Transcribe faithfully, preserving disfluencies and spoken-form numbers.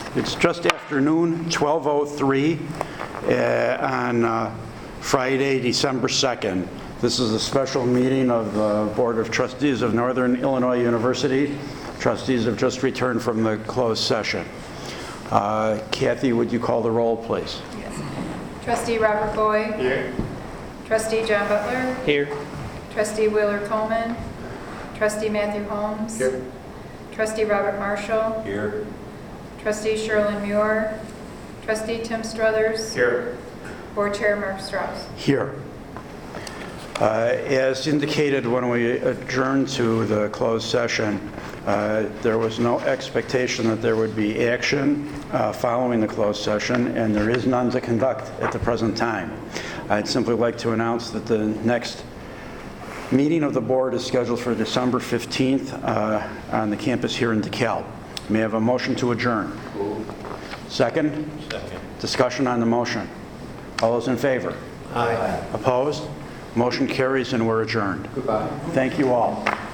It's just after noon, twelve oh three, uh, on uh, Friday, December second. This is a special meeting of the Board of Trustees of Northern Illinois University. Trustees have just returned from the closed session. Uh, Kathy, would you call the roll, please? Yes. Trustee Robert Boyd. Here. Trustee John Butler. Here. Trustee Wheeler Coleman. Trustee Matthew Holmes. Here. Trustee Robert Marshall. Here. Trustee Sherlyn Muir. Trustee Tim Struthers. Here. Board Chair Mark Strauss. Here. Uh, As indicated when we adjourned to the closed session, uh, there was no expectation that there would be action uh, following the closed session, and there is none to conduct at the present time. I'd simply like to announce that the next meeting of the board is scheduled for December fifteenth uh, on the campus here in DeKalb. May I have a motion to adjourn? Second? Second. Discussion on the motion. All those in favor? Aye. Opposed? Motion carries and we're adjourned. Goodbye. Thank you all.